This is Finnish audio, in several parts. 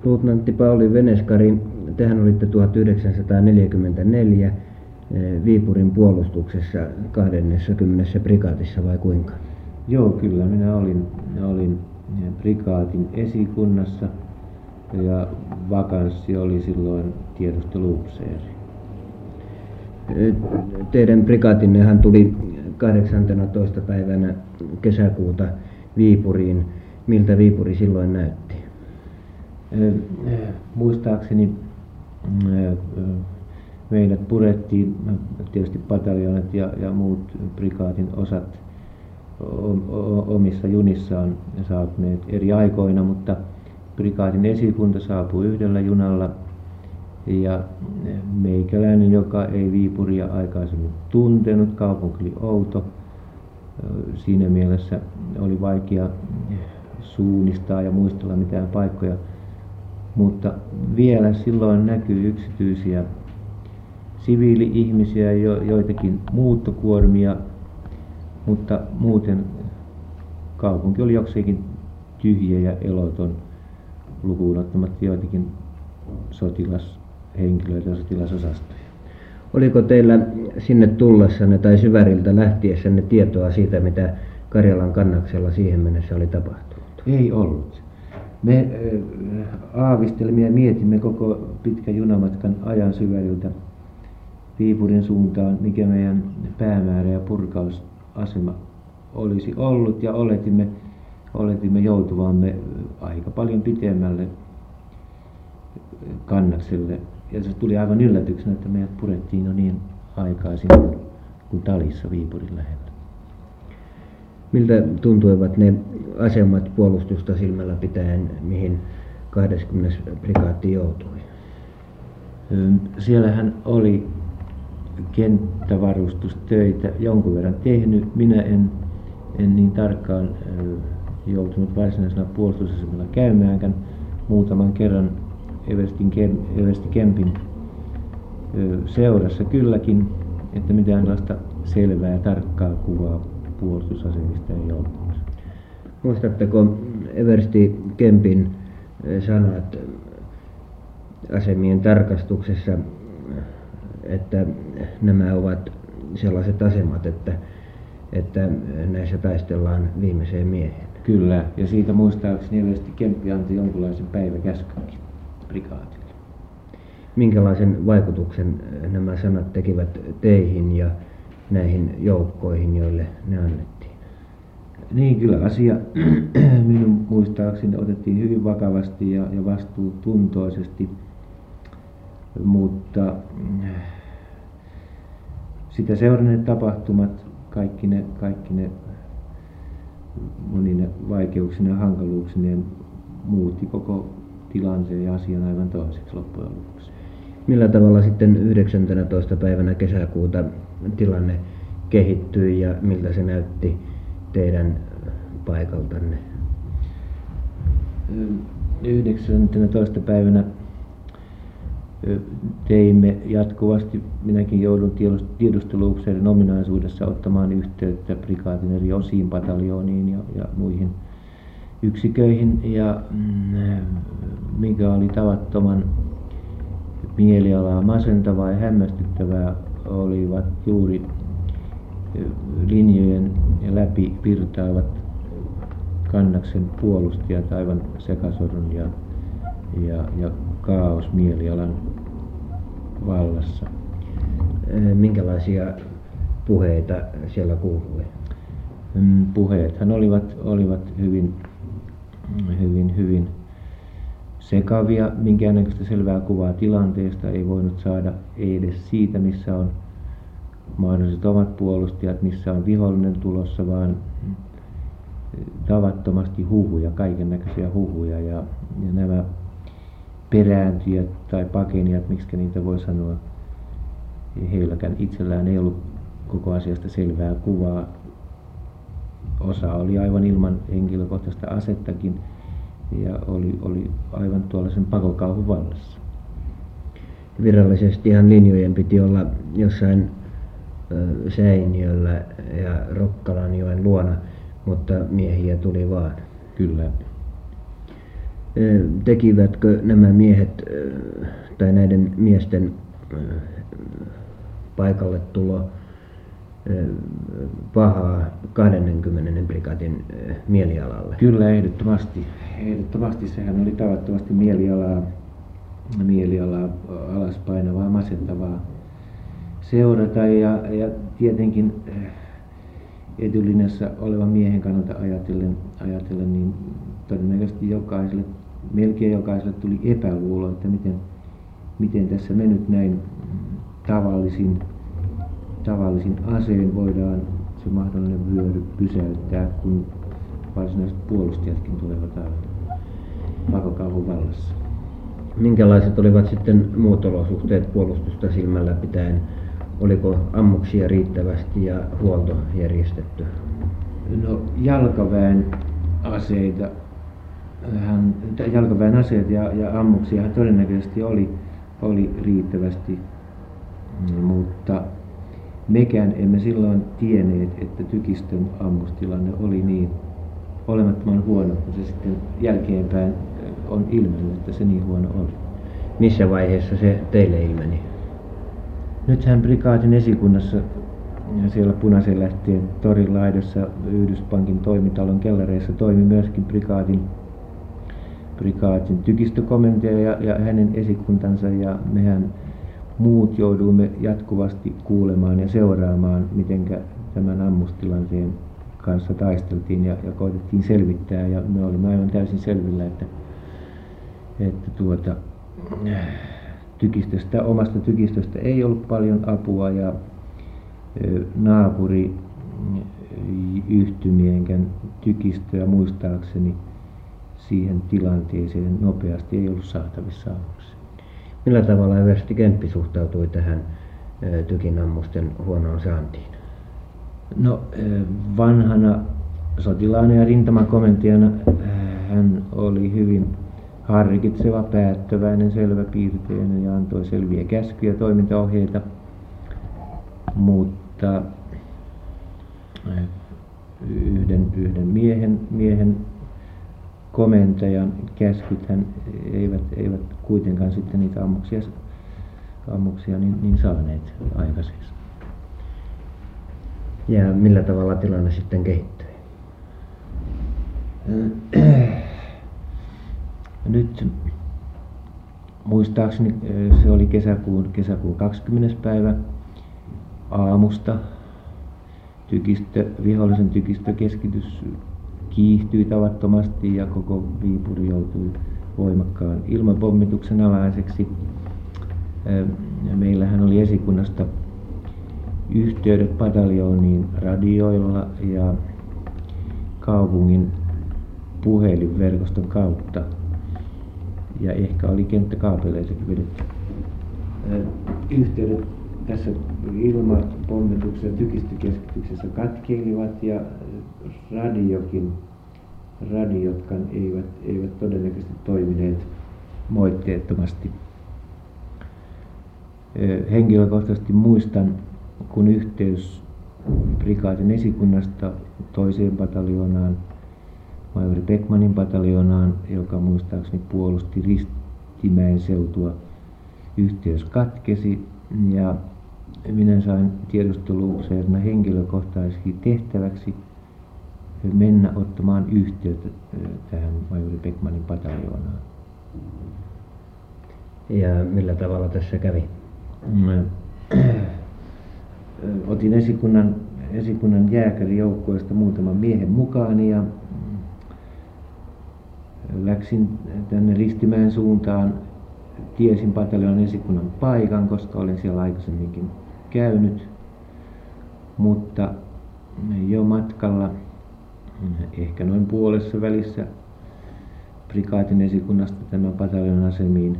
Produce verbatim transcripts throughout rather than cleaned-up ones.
Luutnantti Pauli Veneskari, tehän olitte tuhatyhdeksänsataaneljäkymmentäneljä Viipurin puolustuksessa kahdeskymmenes prikaatissa vai kuinka? Joo, kyllä minä olin, olin prikaatin esikunnassa ja vakanssi oli silloin tiedusteluupseeri. Teidän prikaatinnehan tuli kahdeksanteenatoista päivänä kesäkuuta Viipuriin. Miltä Viipuri silloin näytti? Muistaakseni meidät purettiin, tietysti pataljoonat ja, ja muut prikaatin osat omissa junissaan saapuneet eri aikoina, mutta prikaatin esikunta saapui yhdellä junalla ja meikäläinen, joka ei Viipuria aikaisemmin tuntenut, kaupunki oli outo, siinä mielessä oli vaikea suunnistaa ja muistella mitään paikkoja, mutta vielä silloin näkyy yksityisiä siviili-ihmisiä, joitakin muuttokuormia, mutta muuten kaupunki oli jokseenkin tyhjä ja eloton, lukuun ottamatta joitakin sotilashenkilöitä ja sotilasosastoja. Oliko teillä sinne tullessanne tai Syväriltä lähtiessänne tietoa siitä, mitä Karjalan kannaksella siihen mennessä oli tapahtunut? Ei ollut. Me aavistelimme ja mietimme koko pitkän junamatkan ajan Syväriltä Viipurin suuntaan, mikä meidän päämäärä ja purkausasema olisi ollut, ja oletimme, oletimme joutuvamme aika paljon pitemmälle kannakselle. Ja se tuli aivan yllätyksenä, että meidät purettiin jo niin aikaisin kuin Talissa Viipurin lähellä. Miltä tuntuivat ne asemat puolustusta silmällä pitäen, mihin kahdeskymmenes prikaatti joutui? Siellähän oli kenttävarustustöitä jonkun verran tehnyt. Minä en, en niin tarkkaan joutunut varsinaisena puolustusasemalla käymäänkään. Muutaman kerran Everstin, Eversti Kempin seurassa kylläkin, että mitään sellaista selvää ja tarkkaa kuvaa puolustusasemista ei ollut. Muistatteko Eversti Kempin sanat asemien tarkastuksessa, että nämä ovat sellaiset asemat, että, että näissä taistellaan viimeiseen mieheen? Kyllä, ja siitä muistaakseni Eversti Kemppi antoi jonkunlaisen päiväkäskynkin prikaatille. Minkälaisen vaikutuksen nämä sanat tekivät teihin ja näihin joukkoihin, joille ne annettiin? Niin, kyllä asia minun muistaakseni otettiin hyvin vakavasti ja, ja vastuutuntoisesti, mutta sitä seuranneet tapahtumat, kaikki ne, kaikki ne monine vaikeuksine ja hankaluuksineen muutti koko tilanteen ja asian aivan toiseksi loppujen lopuksi. Millä tavalla sitten yhdeksäntenätoista päivänä kesäkuuta tilanne kehittyi ja miltä se näytti teidän paikaltanne? yhdeksäntenätoista päivänä teimme jatkuvasti, minäkin joudun tiedusteluupseerin ominaisuudessa ottamaan yhteyttä prikaatin eri osiin, pataljooniin ja, ja muihin yksiköihin, ja mikä oli tavattoman mielialaa masentavaa ja hämmästyttävää, olivat juuri linjojen läpi virtaavat kannaksen puolustajat aivan sekasorron ja, ja, ja kaosmielialan vallassa. Minkälaisia puheita siellä kuului? Puheethan olivat, olivat hyvin, hyvin, hyvin sekavia. Minkäännäköistä selvää kuvaa tilanteesta ei voinut saada, ei edes siitä, missä on mahdolliset omat puolustajat, missä on vihollinen tulossa, vaan tavattomasti huhuja, kaikennäköisiä huhuja, ja, ja nämä perääntyjät tai pakenijat, miksi niitä voi sanoa, heilläkään itsellään ei ollut koko asiasta selvää kuvaa. Osa oli aivan ilman henkilökohtaista asettakin ja oli, oli aivan tuollaisen pakokauhun vallassa. Virallisestihan linjojen piti olla jossain Säiniöllä ja Rokkalanjoen luona, mutta miehiä tuli vaan. Kyllä. Tekivätkö nämä miehet tai näiden miesten paikalle tulo pahaa kahdenkymmenen prikaatin mielialalle? Kyllä, ehdottomasti. Ehdottomasti sehän oli tavattomasti mielialaa, mielialaa alaspainavaa, masentavaa seurata ja, ja tietenkin etulinjassa olevan miehen kannalta ajatellen, ajatellen niin todennäköisesti jokaiselle, melkein jokaiselle tuli epäluulo, että miten, miten tässä me nyt näin tavallisin, tavallisin asein voidaan se mahdollinen vyöry pysäyttää, kun varsinaiset puolustajatkin tulevat aivan pakokauhun vallassa. Minkälaiset olivat sitten muut olosuhteet puolustusta silmällä pitäen? Oliko ammuksia riittävästi ja huolto järjestetty? No, jalkaväen aseita, hän, jalkaväen aseet ja, ja ammuksia todennäköisesti oli, oli riittävästi, mutta mekään emme silloin tienneet, että tykistön ammustilanne oli niin olemattoman huono, kun se sitten jälkeenpäin on ilmennyt, että se niin huono oli. Missä vaiheessa se teille ilmeni? Nythän prikaatin esikunnassa ja siellä Punaisen Lähteen torin laidossa Yhdyspankin toimitalon kellareissa toimi myöskin prikaatin, prikaatin tykistökomentaja ja, ja hänen esikuntansa, ja mehän muut jouduimme jatkuvasti kuulemaan ja seuraamaan, miten tämän ammustilanteen kanssa taisteltiin ja, ja koitettiin selvittää, ja me olimme aivan täysin selvillä, että, että tuota, tykistöstä, omasta tykistöstä ei ollut paljon apua, ja naapuri yhtymienkään tykistöä muistaakseni siihen tilanteeseen nopeasti ei ollut saatavissa avuksi. Millä tavalla eversti Kemppi suhtautui tähän tykin ammusten huonoon saantiin? No, vanhana sotilaana ja rintamakomentajana hän oli hyvin harkitseva, päättäväinen, selväpiirteinen ja antoi selviä käskyjä, toimintaohjeita, mutta yhden, yhden miehen, miehen komentajan käskythän eivät, eivät kuitenkaan sitten niitä ammuksia, ammuksia niin, niin saaneet aikaiseksi. Ja millä tavalla tilanne sitten kehittyi? Nyt muistaakseni se oli kesäkuun, kesäkuun kahdeskymmenes päivä aamusta. Tykistö, vihollisen tykistökeskitys kiihtyi tavattomasti ja koko Viipuri joutui voimakkaan ilmapommituksen alaiseksi. Meillähän oli esikunnasta yhteydet pataljooniin radioilla ja kaupungin puhelinverkoston kautta, ja ehkä oli kenttäkaapeleitakin vedetty. Yhteydet tässä ilmapommituksen tykistökeskityksessä katkeilivat, ja radiokin, radiotkaan eivät, eivät todennäköisesti toimineet moitteettomasti. Henkilökohtaisesti muistan, kun yhteys prikaatin esikunnasta toiseen pataljoonaan, majori Beckmanin pataljoonaan, joka muistaakseni puolusti Ristimäen seutua, yhteys katkesi, ja minä sain tiedusteluupseerina henkilökohtaisesti tehtäväksi mennä ottamaan yhteyttä tähän majori Beckmanin pataljoonaan. Ja millä tavalla tässä kävi? Otin esikunnan, esikunnan jääkärijoukkueesta muutaman miehen mukaan ja läksin tänne Ristimäen suuntaan. Tiesin pataljoonan esikunnan paikan, koska olen siellä aikaisemminkin käynyt, mutta jo matkalla, ehkä noin puolessa välissä prikaatin esikunnasta tämän pataljoonan asemiin,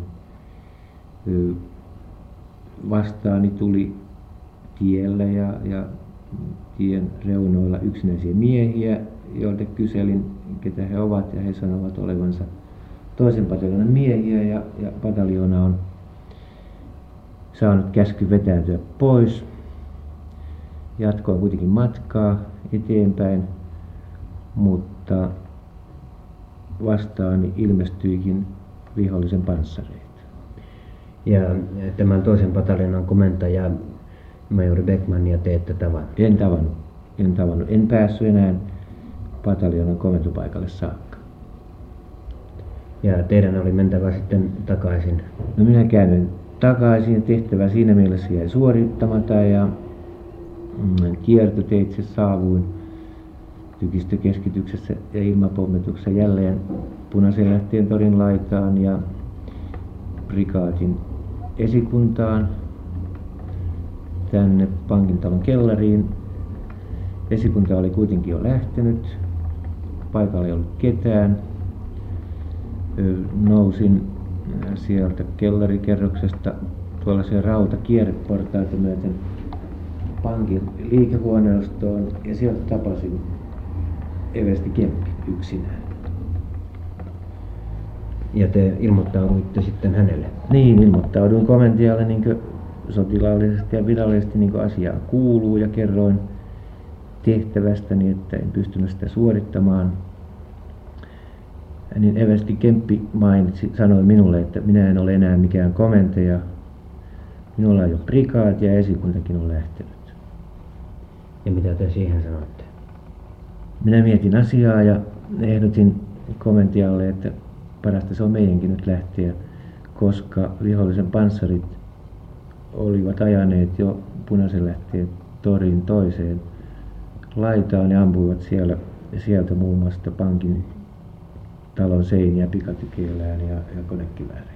vastaani tuli tiellä ja, ja tien reunoilla yksinäisiä miehiä, joilta kyselin, ketä he ovat, ja he sanovat olevansa toisen pataljoonan miehiä, ja, ja pataljoona on saanut käsky vetäytyä pois. Jatkoin kuitenkin matkaa eteenpäin, mutta vastaan niin ilmestyikin vihollisen panssareita. Ja tämän toisen pataljonan komentaja majori Beckmania te ette tavannut? En tavannut. En tavannut. En päässyt enää pataljonan komentopaikalle saakka. Ja teidän oli mentävä sitten takaisin? No minä käännyin takaisin ja tehtävä siinä mielessä jäi suorittamatta ja mm, kiertoteitse saavuin tykistökeskityksessä ja ilmapommituksessa jälleen Punaisen Lähteen torin laitaan ja prikaatin esikuntaan tänne pankintalon kellariin. Esikunta oli kuitenkin jo lähtenyt, paikalla ei ollut ketään. Nousin sieltä kellarikerroksesta tuollaisia rautakierreportaita myöten pankin liikehuoneistoon ja sieltä tapasin eversti Kempin yksinään. Ja te ilmoittauduitte sitten hänelle? Niin, ilmoittauduin komentajalle niin kuin sotilaallisesti ja virallisesti niin kuin asiaan kuuluu ja kerroin tehtävästäni, että en pystynyt sitä suorittamaan. Niin eversti Kemppi mainitsi, sanoi minulle, että minä en ole enää mikään komentaja. Minulla on jo prikaati ja esikuntakin on lähtenyt. Ja mitä te siihen sanoitte? Minä mietin asiaa ja ehdotin komentajalle, että parasta se on meidänkin nyt lähteä, koska vihollisen panssarit olivat ajaneet jo Punaisen Lähteen torin toiseen laitaan ja ampuivat siellä, sieltä muun muassa pankin talon seiniä pikatykeillään ja, ja konekivääreillä.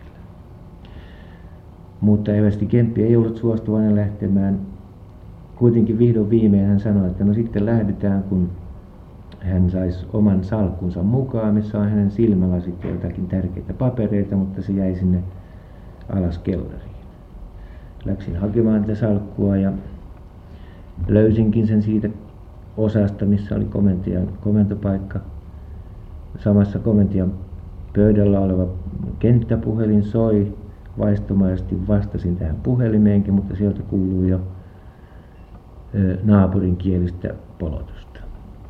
Mutta eversti Kemppi ei ollut suostuvainen lähtemään. Kuitenkin vihdoin viimein hän sanoi, että no sitten lähdetään, kun hän saisi oman salkkunsa mukaan, missä on hänen silmälasit ja jotakin tärkeitä papereita, mutta se jäi sinne alas kellariin. Läksin hakemaan tätä salkkua ja löysinkin sen siitä osasta, missä oli komentajan komentopaikka. Samassa komentajan pöydällä oleva kenttäpuhelin soi. Vaistomaisesti vastasin tähän puhelimeenkin, mutta sieltä kuului jo naapurin kielistä polotusta.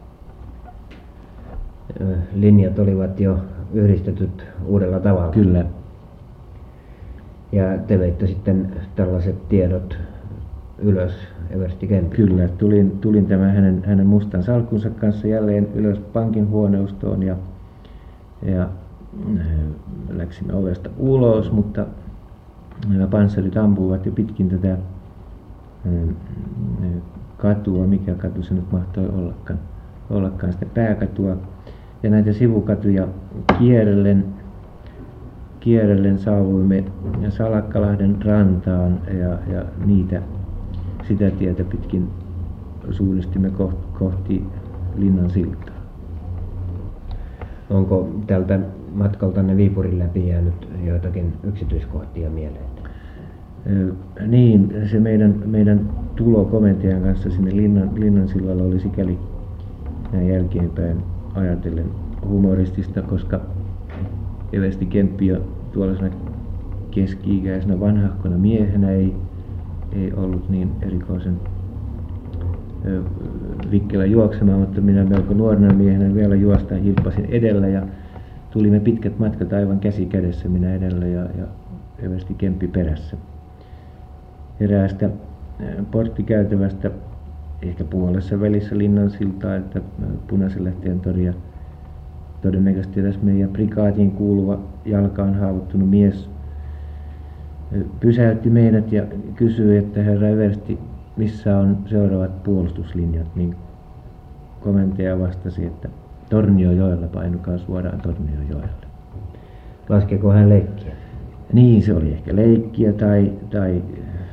Linjat olivat jo yhdistetyt uudella tavalla. Kyllä. Ja te veitte sitten tällaiset tiedot ylös eversti Kempille? Kyllä, tulin, tulin tämän hänen, hänen mustan salkkunsa kanssa jälleen ylös pankin huoneustoon ja, ja läksimme ovesta ulos, mutta nämä panssarit ampuivat jo pitkin tätä katua, mikä katu se nyt mahtoi ollakaan, ollakaan sitä pääkatua. Ja näitä sivukatuja kierrellen, kierrellen saavuimme Salakkalahden rantaan ja, ja niitä, sitä tietä pitkin suunnistimme kohti, kohti Linnan siltaa. Onko tältä matkaltanne Viipurin läpi jäänyt joitakin yksityiskohtia mieleen? Niin, se meidän, meidän tulo komentajan kanssa sinne Linnan, Linnan sillalla oli sikäli näin jälkeenpäin ajatellen humoristista, koska eversti Kemppi jo tuollaisena keski-ikäisenä vanhahkona miehenä ei, ei ollut niin erikoisen ö, vikkelä juoksemaan, mutta minä melko nuorena miehenä vielä juosta hilppasin edellä ja tulimme pitkät matkat aivan käsi kädessä, minä edellä ja, ja eversti Kemppi perässä. Eräästä porttikäytävästä ehkä puolessa välissä Linnan siltaa, että Punaisen Lähteen toria todennäköisesti tässä meidän prikaatiin kuuluva jalkaan haavoittunut mies pysäytti meidät ja kysyi, että herra eversti, missä on seuraavat puolustuslinjat, niin komentaja vastasi, että Torniojoella, painukaa suoraan Torniojoelle. Laskeeko hän leikkiä? Niin, se oli ehkä leikkiä tai, tai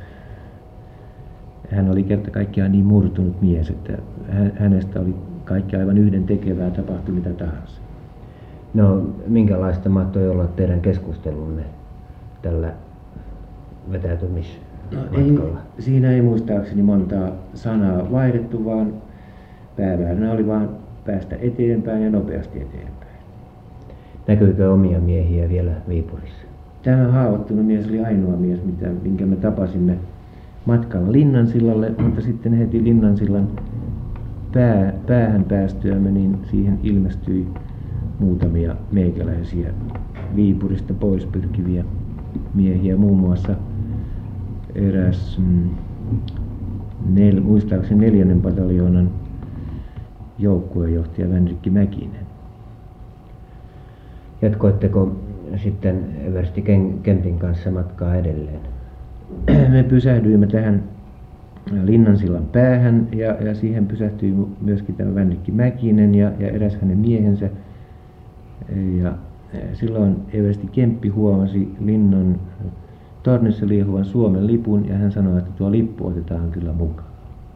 hän oli kerta kaikkiaan niin murtunut mies, että hänestä oli kaikki aivan yhden tekevää, tapahtui mitä tahansa. No, minkälaista mahtoi olla teidän keskustelunne tällä vetäytymismatkalla? No, ei, siinä ei muistaakseni montaa sanaa vaihdettu, vaan päämääränä oli vain päästä eteenpäin ja nopeasti eteenpäin. Näkyykö omia miehiä vielä Viipurissa? Tämä haavoittunut mies oli ainoa mies, mitä, minkä me tapasimme matkalla Linnansillalle, mutta sitten heti Linnansillan pää, päähän päästyämme, niin siihen ilmestyi muutamia meikäläisiä Viipurista pois pyrkiviä miehiä, muun muassa eräs mm, nel, muistaakseni neljännen pataljoonan joukkuejohtaja Vänrikki Mäkinen. Jatkoitteko sitten Eversti Kempin kanssa matkaa edelleen? Me pysähdyimme tähän Linnansillan päähän ja, ja siihen pysähtyi myöskin tämä Vänrikki Mäkinen ja, ja eräs hänen miehensä. Ja silloin Eversti Kemppi huomasi Linnan tornissa liehuvan Suomen lipun ja hän sanoi, että tuo lippu otetaan kyllä mukaan.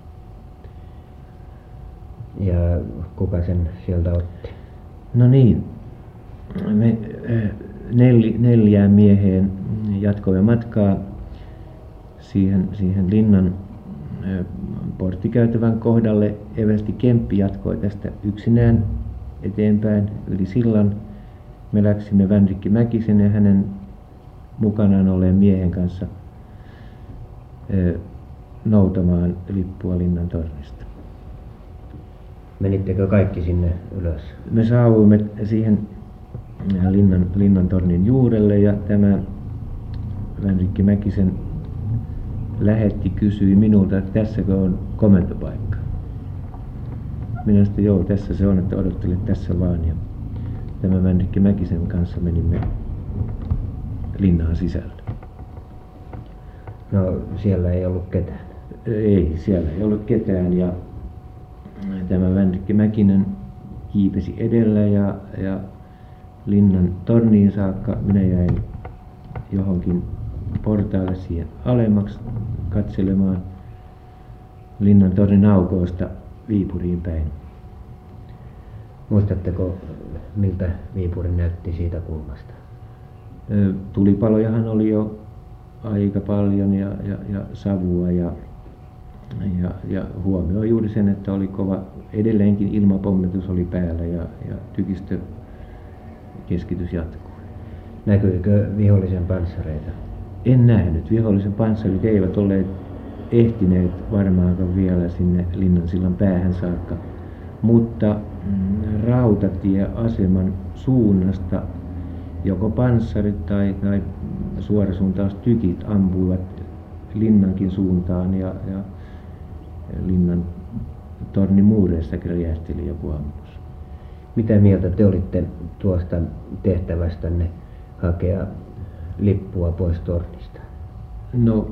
Ja kuka sen sieltä otti? No niin, me nel, neljään mieheen jatkoimme matkaa siihen, siihen Linnan porttikäytävän kohdalle. Eversti Kemppi jatkoi tästä yksinään eteenpäin yli sillan. Me läksimme Vänrikki Mäkisen ja hänen mukanaan olleen miehen kanssa noutamaan lippua Linnan tornista. Menittekö kaikki sinne ylös? Me saavuimme siihen Linnan, Linnan tornin juurelle ja tämä Vänrikki Mäkisen lähetti kysyi minulta, että tässäkö on komentopaikka. Minä sitten joo, tässä se on, että odottele tässä vaan. Ja tämä Vänrikki Mäkisen kanssa menimme linnaan sisälle. No siellä ei ollut ketään? Ei, siellä ei ollut ketään ja tämä Vänrikki Mäkinen kiipesi edellä ja, ja Linnan torniin saakka minä jäin johonkin portaalle siihen alemmaksi katselemaan Linnan tornin aukoosta Viipuriin päin. Muistatteko, miltä Viipuri näytti siitä kulmasta? Tulipalojahan oli jo aika paljon ja, ja, ja savua ja, ja, ja huomioi juuri sen, että oli kova, edelleenkin ilmapommitus oli päällä ja, ja tykistökeskitys jatkui. Näkyykö vihollisen panssareita? En nähnyt. Vihollisen panssarit eivät olleet ehtineet varmaankaan vielä sinne Linnansillan päähän saakka, mutta rautatieaseman suunnasta joko panssarit tai, tai suorasuuntaustykit ampuivat Linnankin suuntaan ja, ja Linnan tornimuureissakin räjähteli joku ammus. Mitä mieltä te olitte tuosta tehtävästänne hakea lippua pois tornista? No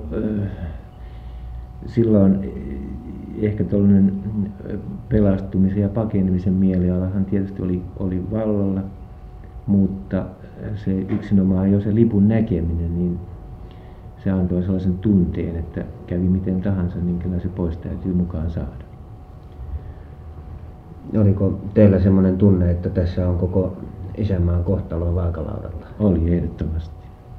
silloin ehkä tuollainen pelastumisen ja pakenemisen mielialahan tietysti oli, oli vallalla, mutta se yksinomaan jo se lipun näkeminen, niin se antoi sellaisen tunteen, että kävi miten tahansa, niin kyllä se pois täytyy mukaan saada. Oliko teillä semmoinen tunne, että tässä on koko isänmaan kohtalo vaakalaudalla? Oli ehdottomasti.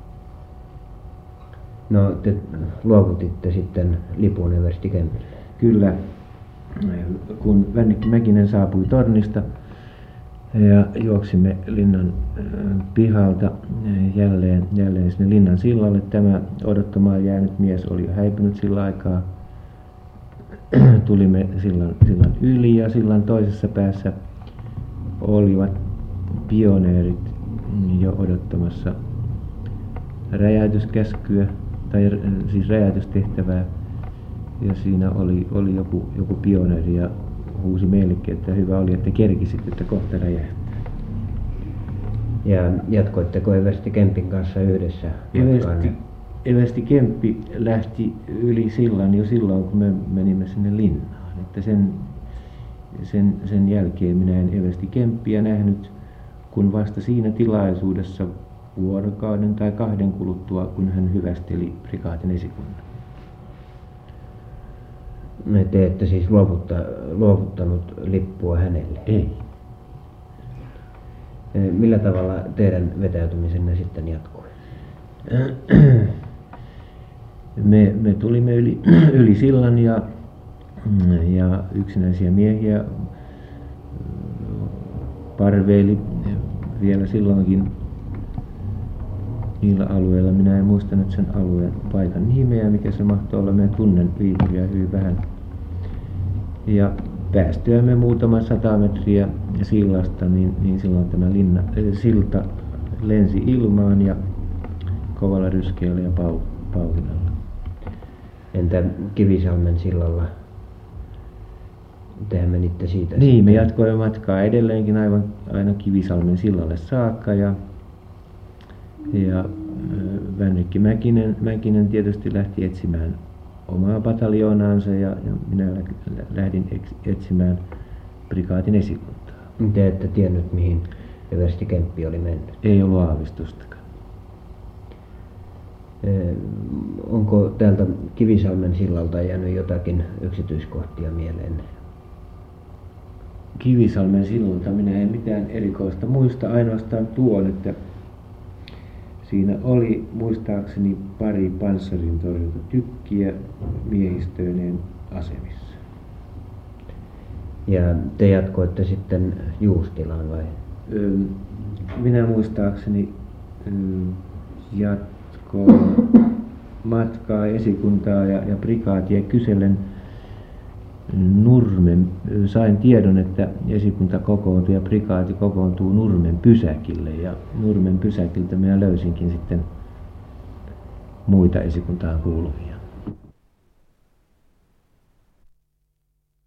No te luovutitte sitten lipun Eversti Kempille? Kyllä, kun Vänrikki Mäkinen saapui tornista ja juoksimme Linnan pihalta jälleen, jälleen sinne Linnan sillalle. Tämä odottamaan jäänyt mies oli häipynyt sillä aikaa. Tulimme sillan, sillan yli ja sillan toisessa päässä olivat pioneerit jo odottamassa räjäytyskäskyä tai siis räjäytystehtävää. Ja siinä oli, oli joku, joku pioneeri ja huusi meillekin, että hyvä oli, että kerkisit, että kohta räjähtää. Ja jatkoitteko Eversti Kempin kanssa yhdessä? Eversti, Eversti Kemppi lähti yli sillan jo silloin, kun me menimme sinne linnaan. Että sen, sen, sen jälkeen minä en Eversti Kemppiä nähnyt, kun vasta siinä tilaisuudessa vuorokauden tai kahden kuluttua, kun hän hyvästeli prikaatin esikunnan. Te ette siis luovutta, luovuttanut lippua hänelle? Ei. Millä tavalla teidän vetäytymisenne sitten jatkui? Me, me tulimme yli, yli sillan ja, ja yksinäisiä miehiä parveili vielä silloinkin niillä alueilla. Minä en muistanut sen alueen paikan nimeä, mikä se mahtoi olla. Minä tunnen Viipuria hyvin vähän. Ja päästyämme muutama sata metriä sillasta, niin, niin silloin tämä linna, silta lensi ilmaan ja kovalla ryskeellä ja pau, pauhinalla. Entä Kivisalmen sillalla? Tehän menitte siitä? Niin, me jatkoimme matkaa edelleenkin aivan aina Kivisalmen sillalle saakka ja, ja Vänrikki Mäkinen, Mäkinen tietysti lähti etsimään omaa pataljoonaansa ja, ja minä lähdin etsimään prikaatin esikuntaa. Te ette tiennyt, mihin eversti Kemppi oli mennyt? Ei ollut aavistustakaan. Onko täältä Kivisalmen sillalta jäänyt jotakin yksityiskohtia mieleen? Kivisalmen sillalta minä en mitään erikoista muista, ainoastaan tuon, että siinä oli muistaakseni pari panssarintorjuntatykkiä miehistöineen asemissa. Ja te jatkoitte sitten Juustilaan vai? Minä muistaakseni jatkoin matkaa esikuntaa ja, ja prikaatia kysellen Nurmen. Sain tiedon, että esikunta kokoontuu ja prikaati kokoontuu Nurmen pysäkille ja Nurmen pysäkiltä minä löysinkin sitten muita esikuntaan kuuluvia.